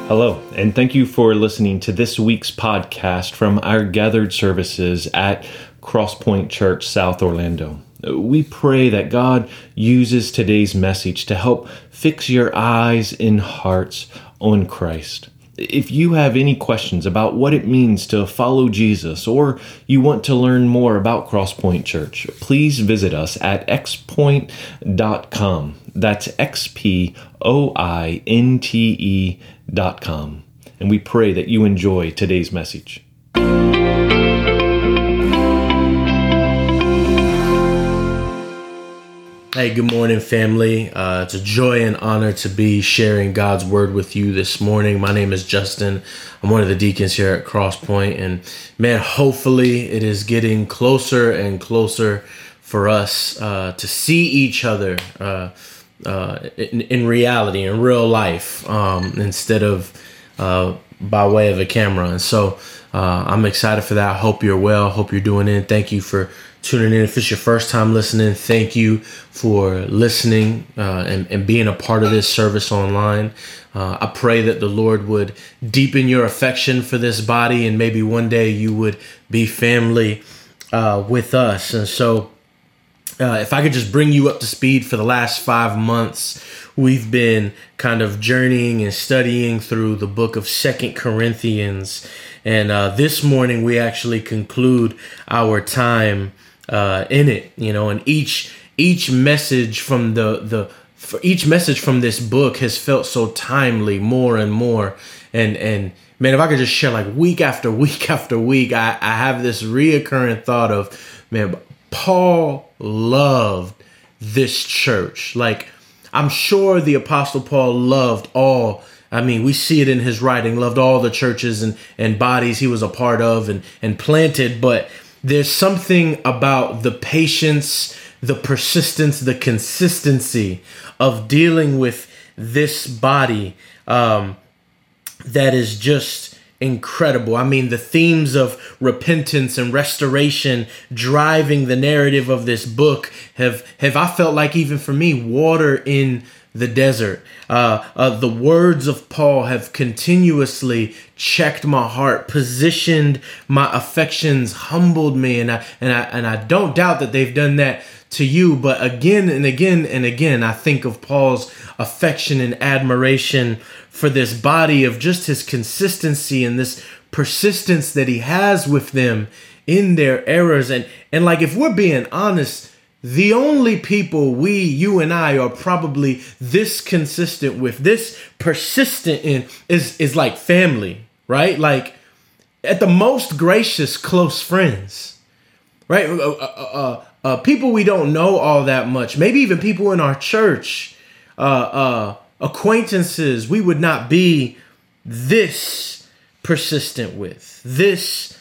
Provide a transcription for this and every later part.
Hello, and thank you for listening to this week's podcast from our gathered services at Crosspoint Church, South Orlando. We pray that God uses today's message to help fix your eyes and hearts on Christ. If you have any questions about what it means to follow Jesus, or you want to learn more about Crosspoint Church, please visit us at xpointe.com. That's XPOINTE.com. And we pray that you enjoy today's message. Hey, good morning, family. It's a joy and honor to be sharing God's word with you this morning. My name is Justin. I'm one of the deacons here at Crosspoint, and man, hopefully it is getting closer and closer for us to see each other in reality, in real life, instead of by way of a camera. And so I'm excited for that. I hope you're well. Hope you're doing it. Thank you for tuning in. If it's your first time listening, thank you for listening and being a part of this service online. I pray that the Lord would deepen your affection for this body, and maybe one day you would be family with us. And so if I could just bring you up to speed, for the last 5 months, we've been kind of journeying and studying through the book of 2 Corinthians. And this morning we actually conclude our time in it, and each message from each message from this book has felt so timely more and more. And man, if I could just share, like, week after week after week, I have this reoccurring thought of, man, Paul loved this church. Like, I'm sure the Apostle Paul loved we see it in his writing, loved all the churches and bodies he was a part of and planted. But there's something about the patience, the persistence, the consistency of dealing with this body that is just incredible. I mean, the themes of repentance and restoration driving the narrative of this book have I felt like, even for me, water in the desert. The words of Paul have continuously checked my heart, positioned my affections, humbled me, and I don't doubt that they've done that to you. But again and again and again, I think of Paul's affection and admiration for this body, of just his consistency and this persistence that he has with them in their errors. And like, if we're being honest, the only people you and I are probably this consistent with, this persistent in, is like family, right? Like, at the most gracious, close friends, right? People we don't know all that much, maybe even people in our church, acquaintances we would not be this persistent with, this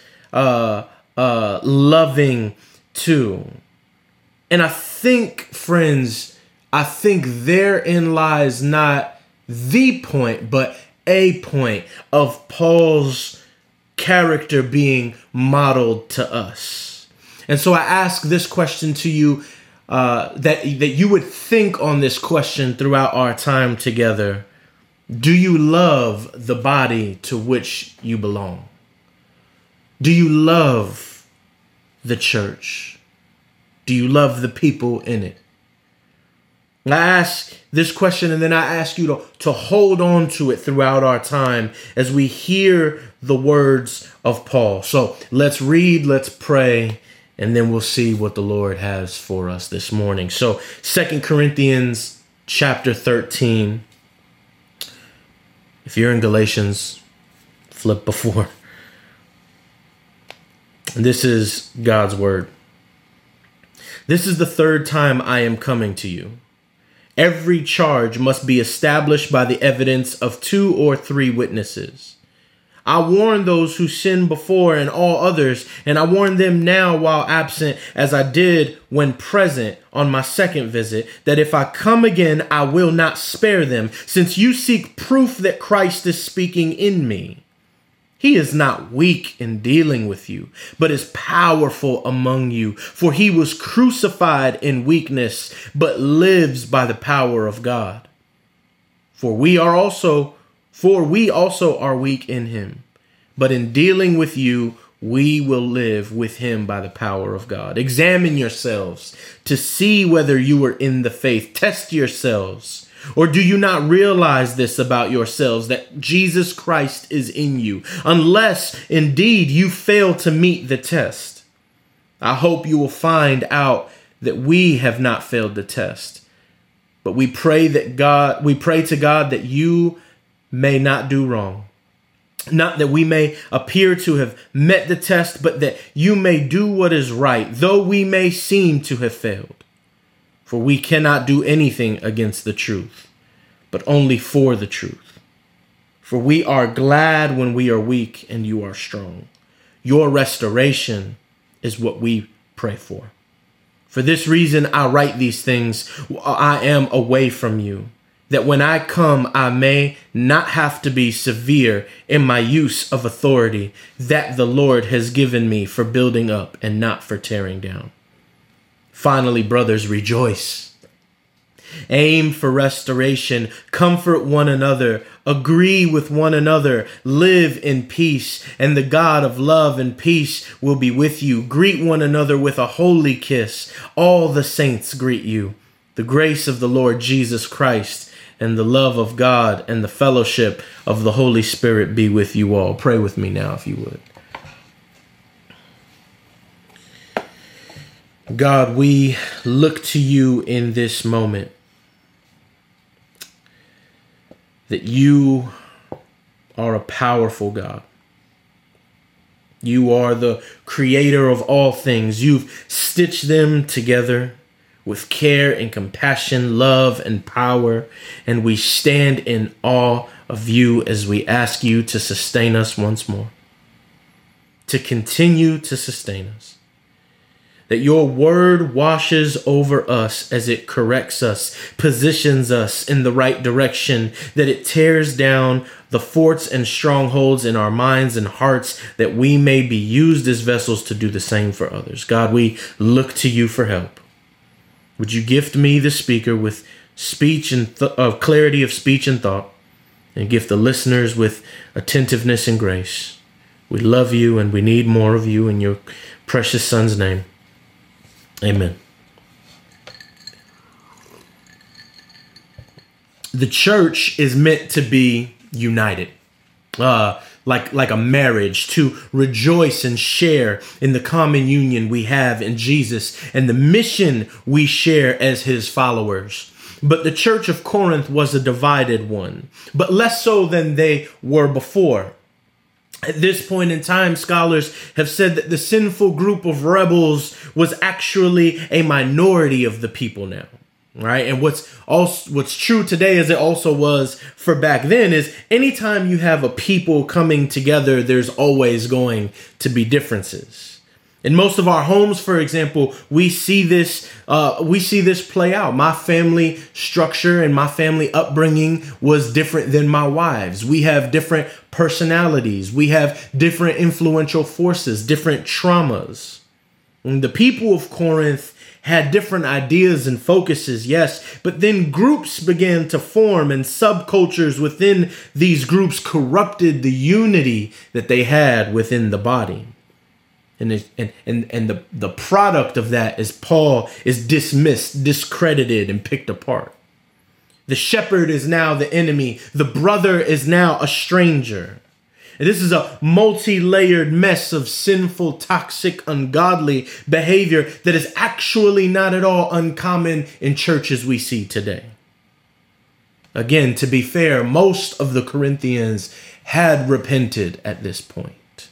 loving too. And I think, friends, therein lies not the point, but a point of Paul's character being modeled to us. And so I ask this question to you, that you would think on this question throughout our time together. Do you love the body to which you belong? Do you love the church? Do you love the people in it? I ask this question, and then I ask you to hold on to it throughout our time as we hear the words of Paul. So let's read, let's pray, and then we'll see what the Lord has for us this morning. So 2 Corinthians chapter 13. If you're in Galatians, flip before. And this is God's word. This is the third time I am coming to you. Every charge must be established by the evidence of 2 or 3 witnesses. I warned those who sinned before and all others, and I warn them now while absent, as I did when present on my second visit, that if I come again, I will not spare them, since you seek proof that Christ is speaking in me. He is not weak in dealing with you, but is powerful among you. For he was crucified in weakness, but lives by the power of God. For we are also For we also are weak in him. But in dealing with you, we will live with him by the power of God. Examine yourselves to see whether you are in the faith. Test yourselves. Or do you not realize this about yourselves, that Jesus Christ is in you, unless indeed you fail to meet the test? I hope you will find out that we have not failed the test. But we pray to God that you may not do wrong. Not that we may appear to have met the test, but that you may do what is right, though we may seem to have failed. For we cannot do anything against the truth, but only for the truth. For we are glad when we are weak and you are strong. Your restoration is what we pray for. For this reason, I write these things while I am away from you, that when I come, I may not have to be severe in my use of authority that the Lord has given me for building up and not for tearing down. Finally, brothers, rejoice. Aim for restoration, comfort one another, agree with one another, live in peace, and the God of love and peace will be with you. Greet one another with a holy kiss. All the saints greet you. The grace of the Lord Jesus Christ and the love of God and the fellowship of the Holy Spirit be with you all. Pray with me now, if you would. God, we look to you in this moment, that you are a powerful God. You are the creator of all things. You've stitched them together with care and compassion, love and power, and we stand in awe of you as we ask you to sustain us once more, to continue to sustain us. That your word washes over us as it corrects us, positions us in the right direction, that it tears down the forts and strongholds in our minds and hearts, that we may be used as vessels to do the same for others. God, we look to you for help. Would you gift me, the speaker, with speech and clarity of speech and thought, and gift the listeners with attentiveness and grace. We love you and we need more of you in your precious Son's name. Amen. The church is meant to be united, like a marriage, to rejoice and share in the common union we have in Jesus and the mission we share as his followers. But the church of Corinth was a divided one, but less so than they were before. At this point in time, scholars have said that the sinful group of rebels was actually a minority of the people now, right? And what's true today, as it also was for back then, is anytime you have a people coming together, there's always going to be differences. In most of our homes, for example, we see this play out. My family structure and my family upbringing was different than my wife's. We have different personalities. We have different influential forces, different traumas. And the people of Corinth had different ideas and focuses, yes, but then groups began to form, and subcultures within these groups corrupted the unity that they had within the body. And the product of that is Paul is dismissed, discredited, and picked apart. The shepherd is now the enemy. The brother is now a stranger. And this is a multi-layered mess of sinful, toxic, ungodly behavior that is actually not at all uncommon in churches we see today. Again, to be fair, most of the Corinthians had repented at this point,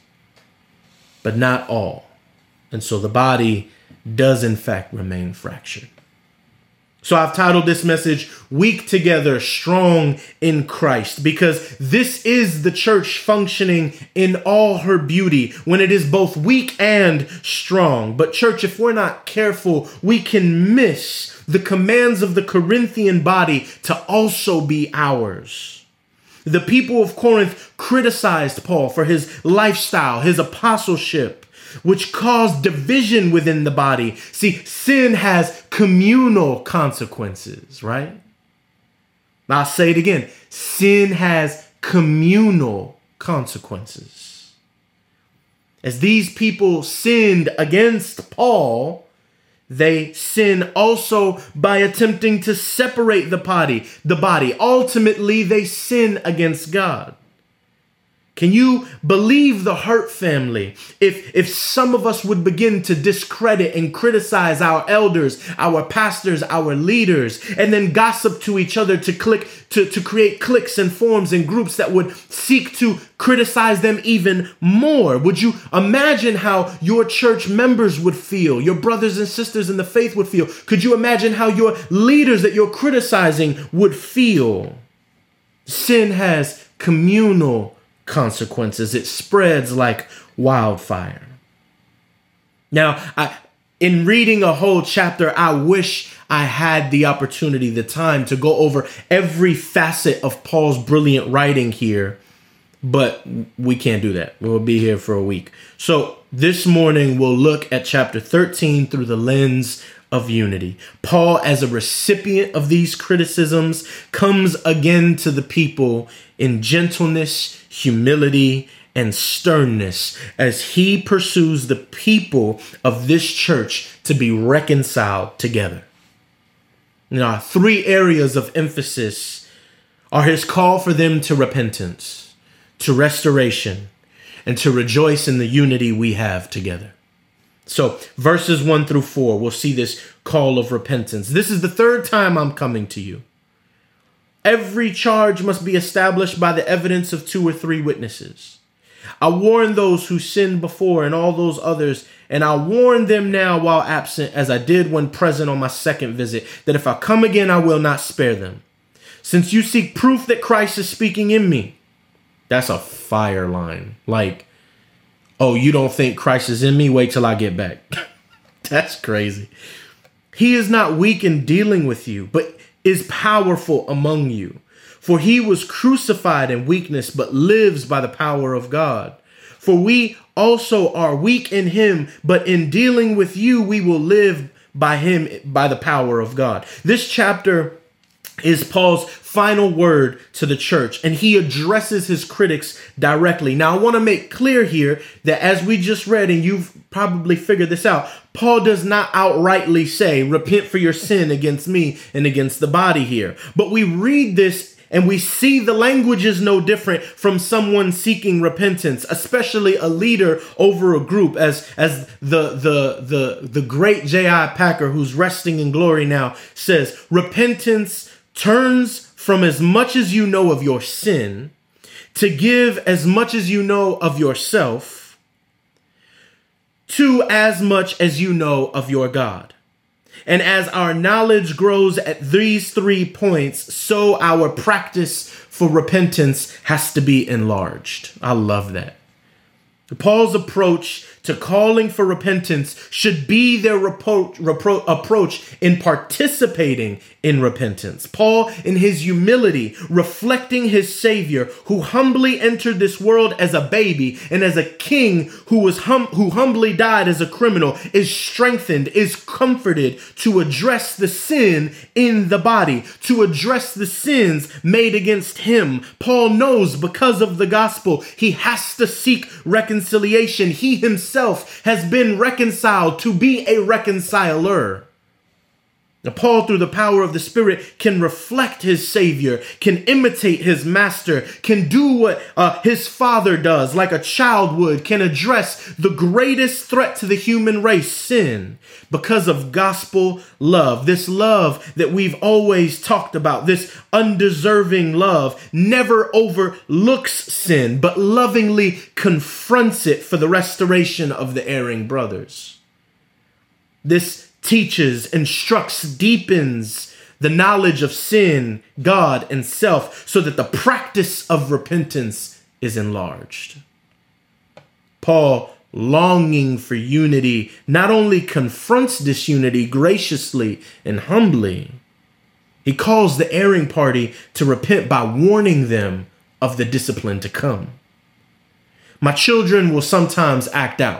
but not all. And so the body does in fact remain fractured. So I've titled this message, Weak Together, Strong in Christ, because this is the church functioning in all her beauty when it is both weak and strong. But church, if we're not careful, we can miss the commands of the Corinthian body to also be ours. The people of Corinth criticized Paul for his lifestyle, his apostleship, which caused division within the body. See, sin has communal consequences, right? I'll say it again. Sin has communal consequences. As these people sinned against Paul, they sin also by attempting to separate the body. Ultimately, they sin against God. Can you believe the hurt, family, if some of us would begin to discredit and criticize our elders, our pastors, our leaders, and then gossip to each other to create cliques and forums and groups that would seek to criticize them even more? Would you imagine how your church members would feel, your brothers and sisters in the faith would feel? Could you imagine how your leaders that you're criticizing would feel? Sin has communal consequences. It spreads like wildfire. Now, in reading a whole chapter, I wish I had the opportunity, the time to go over every facet of Paul's brilliant writing here, but we can't do that. We'll be here for a week. So this morning, we'll look at chapter 13 through the lens of unity. Paul, as a recipient of these criticisms, comes again to the people in gentleness, humility, and sternness as he pursues the people of this church to be reconciled together. Now, 3 areas of emphasis are his call for them to repentance, to restoration, and to rejoice in the unity we have together. So verses 1 through 4, we'll see this call of repentance. This is the 3rd time I'm coming to you. Every charge must be established by the evidence of 2 or 3 witnesses. I warned those who sinned before and all those others, and I warn them now while absent, as I did when present on my 2nd visit, that if I come again, I will not spare them. Since you seek proof that Christ is speaking in me. That's a fire line. Like, oh, you don't think Christ is in me? Wait till I get back. That's crazy. He is not weak in dealing with you, but is powerful among you. For he was crucified in weakness, but lives by the power of God. For we also are weak in him, but in dealing with you, we will live by him, by the power of God. This chapter is Paul's final word to the church, and he addresses his critics directly. Now, I want to make clear here that as we just read, and you've probably figured this out, Paul does not outrightly say, repent for your sin against me and against the body here. But we read this and we see the language is no different from someone seeking repentance, especially a leader over a group, as the great J.I. Packer, who's resting in glory now, says, repentance turns from as much as you know of your sin to give as much as you know of yourself to as much as you know of your God. And as our knowledge grows at these 3 points, so our practice for repentance has to be enlarged. I love that. Paul's approach to calling for repentance should be their approach in participating in repentance. Paul, in his humility, reflecting his Savior, who humbly entered this world as a baby and as a king who humbly died as a criminal, is strengthened, is comforted to address the sin in the body, to address the sins made against him. Paul knows because of the gospel, he has to seek reconciliation. He himself has been reconciled to be a reconciler. Now, Paul, through the power of the Spirit, can reflect his Savior, can imitate his master, can do what his father does, like a child would, can address the greatest threat to the human race, sin, because of gospel love. This love that we've always talked about, this undeserving love, never overlooks sin, but lovingly confronts it for the restoration of the erring brothers. This teaches, instructs, deepens the knowledge of sin, God, and self, so that the practice of repentance is enlarged. Paul, longing for unity, not only confronts disunity graciously and humbly, he calls the erring party to repent by warning them of the discipline to come. My children will sometimes act out.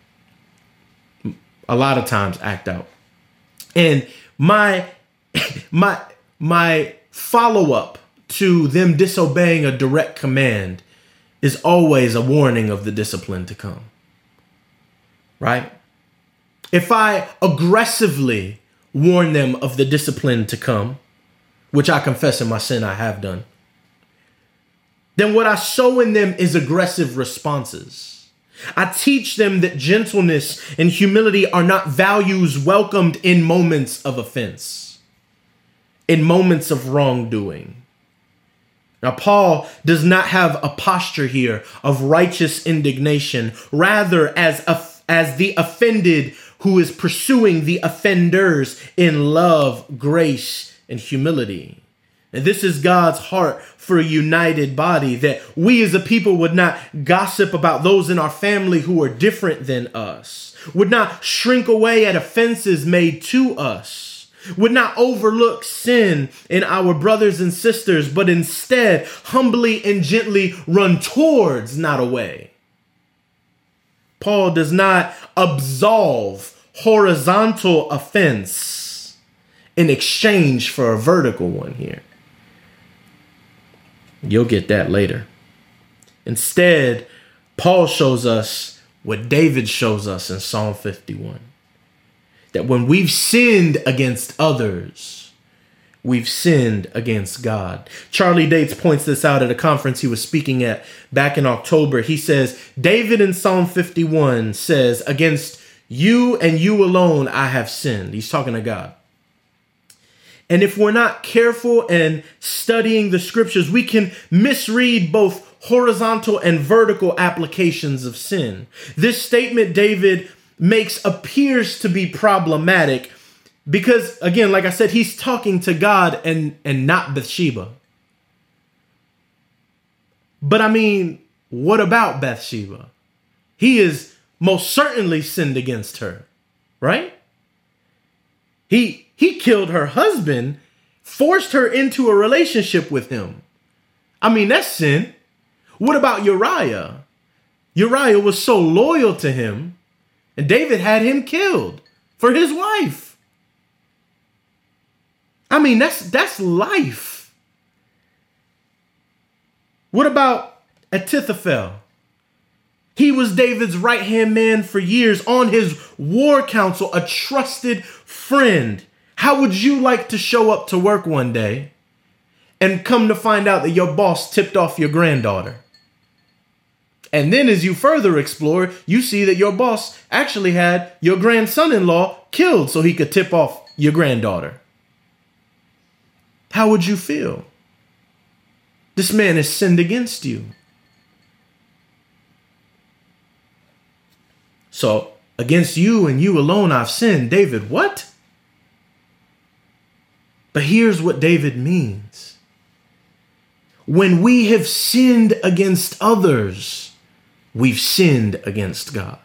A lot of times act out. And my follow-up to them disobeying a direct command is always a warning of the discipline to come. Right? If I aggressively warn them of the discipline to come, which I confess in my sin I have done, then what I sow in them is aggressive responses. I teach them that gentleness and humility are not values welcomed in moments of offense, in moments of wrongdoing. Now, Paul does not have a posture here of righteous indignation, rather as the offended who is pursuing the offenders in love, grace, and humility. And this is God's heart for a united body, that we as a people would not gossip about those in our family who are different than us, would not shrink away at offenses made to us, would not overlook sin in our brothers and sisters, but instead humbly and gently run towards, not away. Paul does not absolve horizontal offense in exchange for a vertical one here. You'll get that later. Instead, Paul shows us what David shows us in Psalm 51. That when we've sinned against others, we've sinned against God. Charlie Dates points this out at a conference he was speaking at back in October. He says, David in Psalm 51 says, against you and you alone I have sinned. He's talking to God. And if we're not careful and studying the scriptures, we can misread both horizontal and vertical applications of sin. This statement David makes appears to be problematic because, again, like I said, he's talking to God and not Bathsheba. But I mean, what about Bathsheba? He is most certainly sinned against her, right? He killed her husband, forced her into a relationship with him. I mean, that's sin. What about Uriah? Uriah was so loyal to him, and David had him killed for his wife. I mean, that's life. What about Ahithophel? He was David's right-hand man for years, on his war council, a trusted friend. How would you like to show up to work one day and come to find out that your boss tipped off your granddaughter? And then as you further explore, you see that your boss actually had your grandson-in-law killed so he could tip off your granddaughter. How would you feel? This man has sinned against you. So, against you and you alone I've sinned. David, what? But here's what David means. When we have sinned against others, we've sinned against God.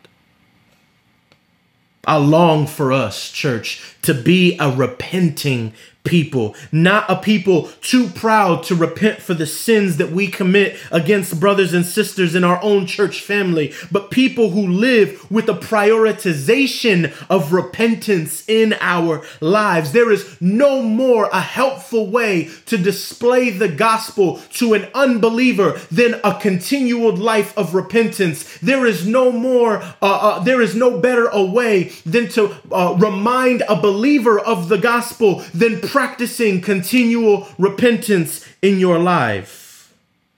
I long for us, church, to be a repenting people, not a people too proud to repent for the sins that we commit against brothers and sisters in our own church family, but people who live with a prioritization of repentance in our lives. There is no more a helpful way to display the gospel to an unbeliever than a continual life of repentance. There is no better a way than to remind a believer of the gospel than practicing continual repentance in your life.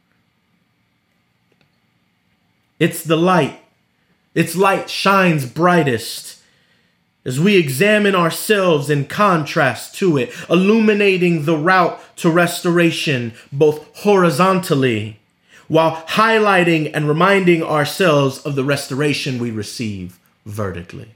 It's the light. Its light shines brightest as we examine ourselves in contrast to it, illuminating the route to restoration both horizontally while highlighting and reminding ourselves of the restoration we receive vertically.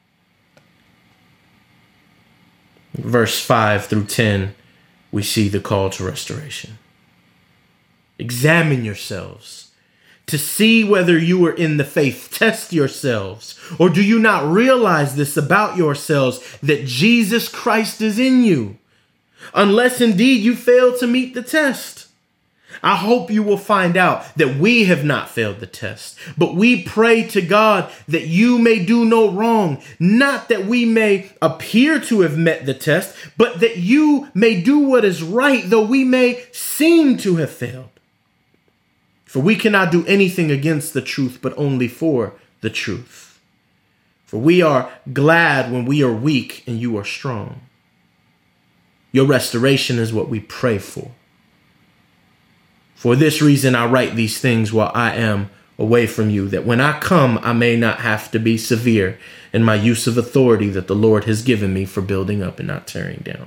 Verse 5 through 10, we see the call to restoration. Examine yourselves to see whether you are in the faith. Test yourselves. Or do you not realize this about yourselves, that Jesus Christ is in you? Unless indeed you fail to meet the test. I hope you will find out that we have not failed the test, but we pray to God that you may do no wrong, not that we may appear to have met the test, but that you may do what is right, though we may seem to have failed. For we cannot do anything against the truth, but only for the truth. For we are glad when we are weak and you are strong. Your restoration is what we pray for. For this reason, I write these things while I am away from you, that when I come, I may not have to be severe in my use of authority that the Lord has given me for building up and not tearing down.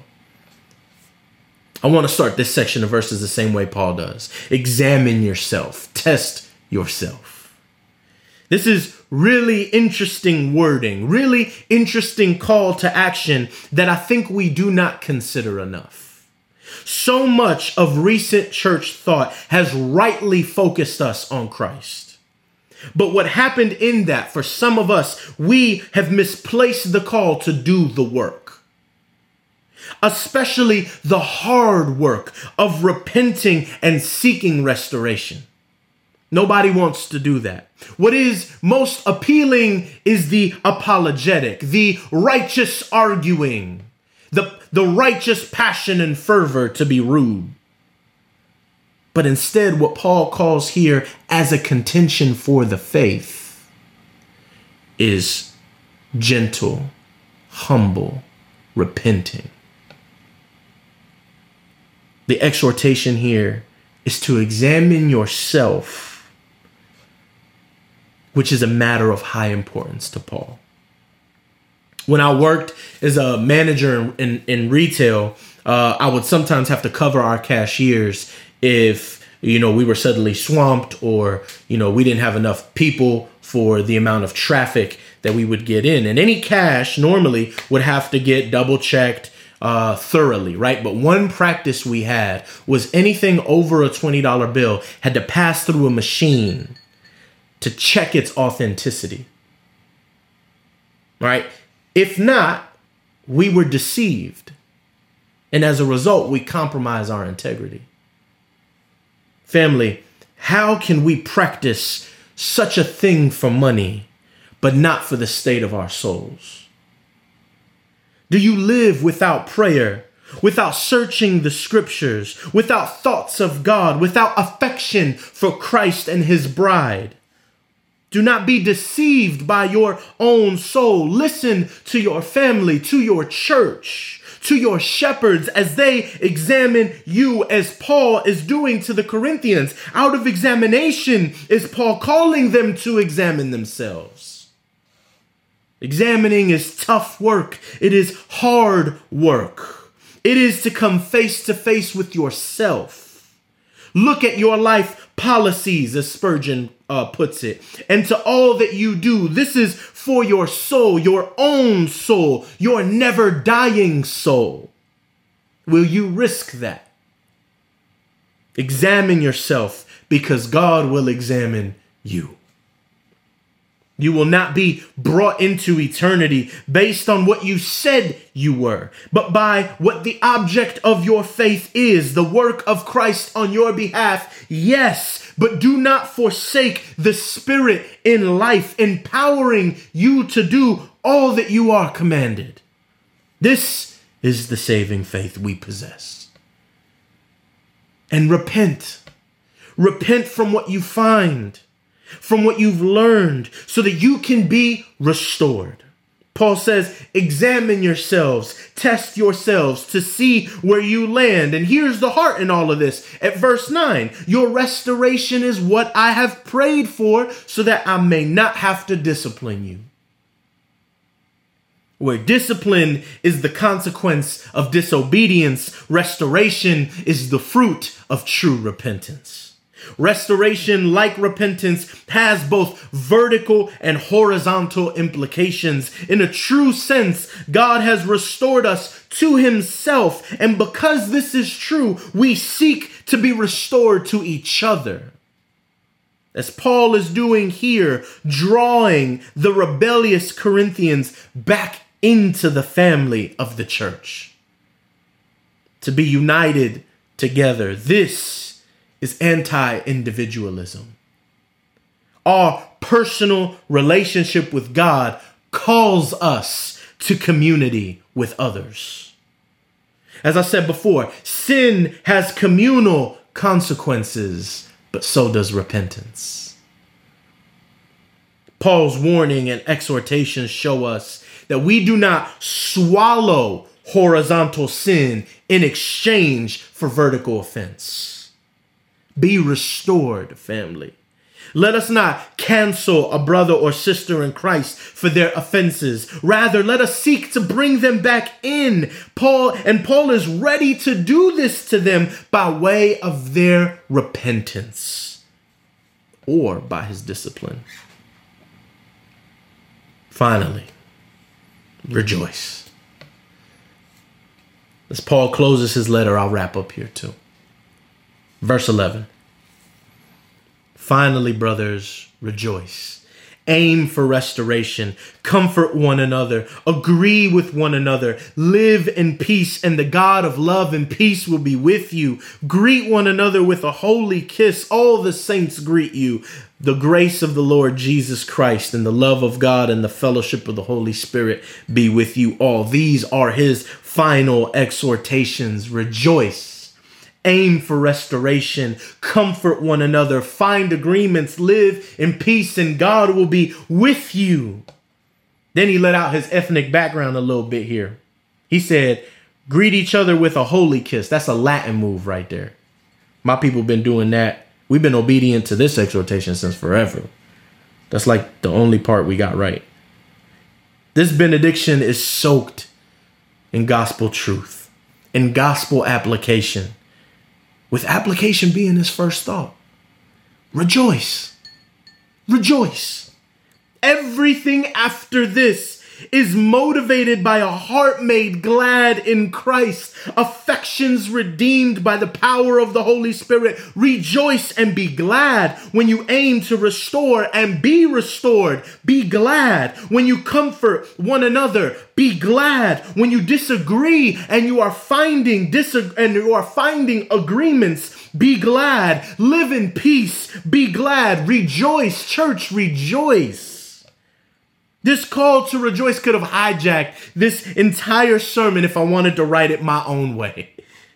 I want to start this section of verses the same way Paul does. Examine yourself. Test yourself. This is really interesting wording, really interesting call to action that I think we do not consider enough. So much of recent church thought has rightly focused us on Christ. But what happened in that, for some of us, we have misplaced the call to do the work. Especially the hard work of repenting and seeking restoration. Nobody wants to do that. What is most appealing is the apologetic, the righteous arguing, the righteous passion and fervor to be rude. But instead, what Paul calls here as a contention for the faith is gentle, humble, repenting. The exhortation here is to examine yourself, which is a matter of high importance to Paul. When I worked as a manager in retail, I would sometimes have to cover our cashiers if, we were suddenly swamped or, we didn't have enough people for the amount of traffic that we would get in. And any cash normally would have to get double checked thoroughly, right? But one practice we had was anything over a $20 bill had to pass through a machine to check its authenticity, right? If not, we were deceived. And as a result, we compromise our integrity. Family, how can we practice such a thing for money, but not for the state of our souls? Do you live without prayer, without searching the scriptures, without thoughts of God, without affection for Christ and his bride? Do not be deceived by your own soul. Listen to your family, to your church, to your shepherds as they examine you, as Paul is doing to the Corinthians. Out of examination is Paul calling them to examine themselves. Examining is tough work. It is hard work. It is to come face to face with yourself. Look at your life policies, as Spurgeon puts it, and to all that you do. This is for your soul, your own soul, your never dying soul. Will you risk that? Examine yourself, because God will examine you. You will not be brought into eternity based on what you said you were, but by what the object of your faith is, the work of Christ on your behalf. Yes, but do not forsake the Spirit in life, empowering you to do all that you are commanded. This is the saving faith we possess. And repent. Repent from what you find, from what you've learned, so that you can be restored. Paul says, examine yourselves, test yourselves to see where you land. And here's the heart in all of this. At verse 9, your restoration is what I have prayed for, so that I may not have to discipline you. Where discipline is the consequence of disobedience, restoration is the fruit of true repentance. Restoration, like repentance, has both vertical and horizontal implications. In a true sense, God has restored us to himself. And because this is true, we seek to be restored to each other. As Paul is doing here, drawing the rebellious Corinthians back into the family of the church. To be united together. This is anti-individualism. Our personal relationship with God calls us to community with others. As I said before, sin has communal consequences, but so does repentance. Paul's warning and exhortations show us that we do not swallow horizontal sin in exchange for vertical offense. Be restored, family. Let us not cancel a brother or sister in Christ for their offenses. Rather, let us seek to bring them back in. Paul is ready to do this to them by way of their repentance or by his discipline. Finally, rejoice. As Paul closes his letter, I'll wrap up here too. Verse 11. Finally, brothers, rejoice. Aim for restoration. Comfort one another. Agree with one another. Live in peace, and the God of love and peace will be with you. Greet one another with a holy kiss. All the saints greet you. The grace of the Lord Jesus Christ and the love of God and the fellowship of the Holy Spirit be with you all. These are his final exhortations. Rejoice. Aim for restoration, comfort one another, find agreements, live in peace, and God will be with you. Then he let out his ethnic background a little bit here. He said, greet each other with a holy kiss. That's a Latin move right there. My people have been doing that. We've been obedient to this exhortation since forever. That's like the only part we got right. This benediction is soaked in gospel truth, in gospel application. With application being his first thought. Rejoice. Rejoice. Everything after this is motivated by a heart made glad in Christ, affections redeemed by the power of the Holy Spirit. Rejoice and be glad when you aim to restore and be restored. Be glad when you comfort one another. Be glad when you disagree and you are finding agreements. Be glad. Live in peace. Be glad. Rejoice. Church, rejoice. This call to rejoice could have hijacked this entire sermon if I wanted to write it my own way.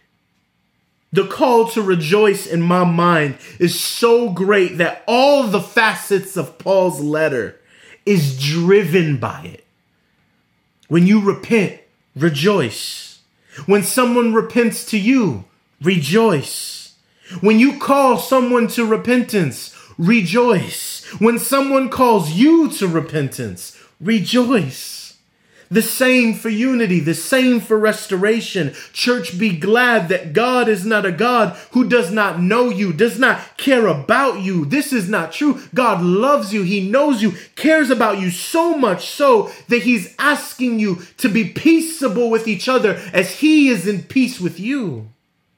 The call to rejoice in my mind is so great that all the facets of Paul's letter is driven by it. When you repent, rejoice. When someone repents to you, rejoice. When you call someone to repentance, rejoice. When someone calls you to repentance, rejoice. The same for unity, the same for restoration. Church, be glad that God is not a God who does not know you, does not care about you. This is not true. God loves you. He knows you, cares about you so much so that he's asking you to be peaceable with each other as he is in peace with you.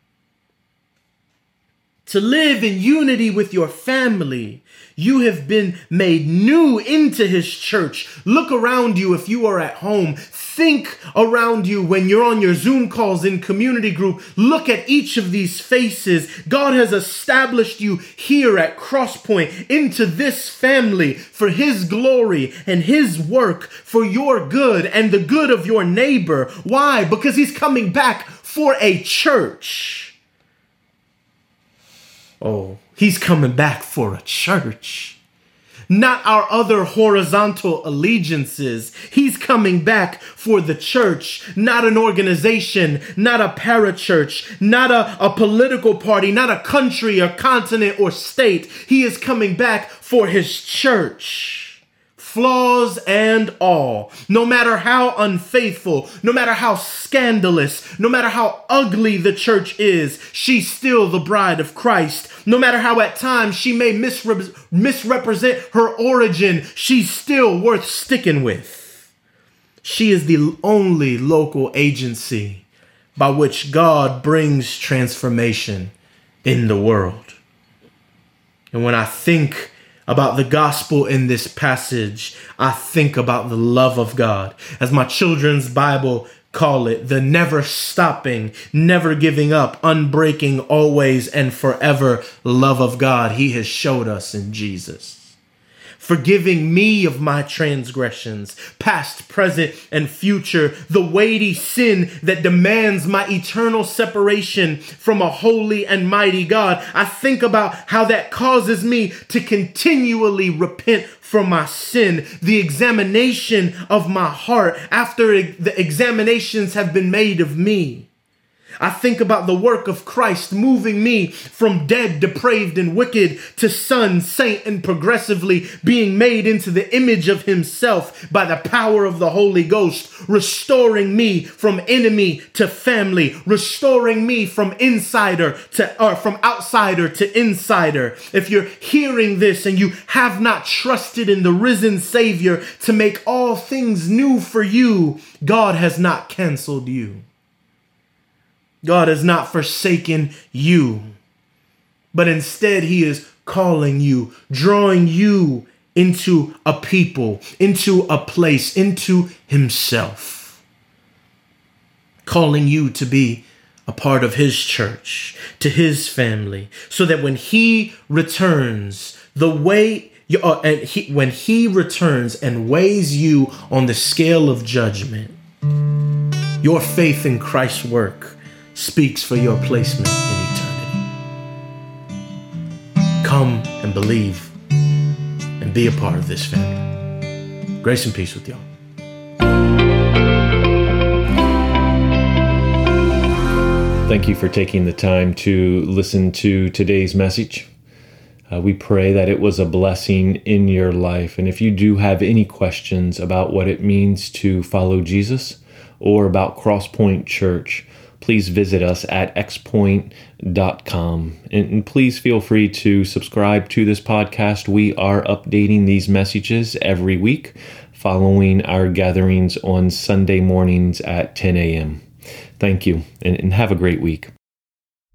To live in unity with your family. You have been made new into his church. Look around you if you are at home. Think around you when you're on your Zoom calls in community group. Look at each of these faces. God has established you here at Crosspoint into this family for his glory and his work for your good and the good of your neighbor. Why? Because he's coming back for a church. Oh, he's coming back for a church. Not our other horizontal allegiances. He's coming back for the church, not an organization, not a parachurch, not a political party, not a country or continent or state. He is coming back for his church. Flaws and all, no matter how unfaithful, no matter how scandalous, no matter how ugly the church is, she's still the bride of Christ. No matter how at times she may misrepresent her origin, she's still worth sticking with. She is the only local agency by which God brings transformation in the world. And when I think about the gospel in this passage, I think about the love of God. As my children's Bible call it the never stopping, never giving up, unbreaking, always and forever love of God He has showed us in Jesus. Forgiving me of my transgressions, past, present, and future, the weighty sin that demands my eternal separation from a holy and mighty God. I think about how that causes me to continually repent for my sin, the examination of my heart after the examinations have been made of me. I think about the work of Christ moving me from dead, depraved, and wicked to son, saint, and progressively being made into the image of Himself by the power of the Holy Ghost, restoring me from enemy to family, restoring me from from outsider to insider. If you're hearing this and you have not trusted in the risen Savior to make all things new for you, God has not canceled you. God has not forsaken you, but instead He is calling you, drawing you into a people, into a place, into Himself, calling you to be a part of His church, to His family, so that when He returns, when He returns and weighs you on the scale of judgment, your faith in Christ's work speaks for your placement in eternity. Come and believe and be a part of this family. Grace and peace with y'all. Thank you for taking the time to listen to today's message. We pray that it was a blessing in your life. And if you do have any questions about what it means to follow Jesus or about Crosspoint Church, please visit us at xpoint.com. And please feel free to subscribe to this podcast. We are updating these messages every week following our gatherings on Sunday mornings at 10 a.m. Thank you, and have a great week.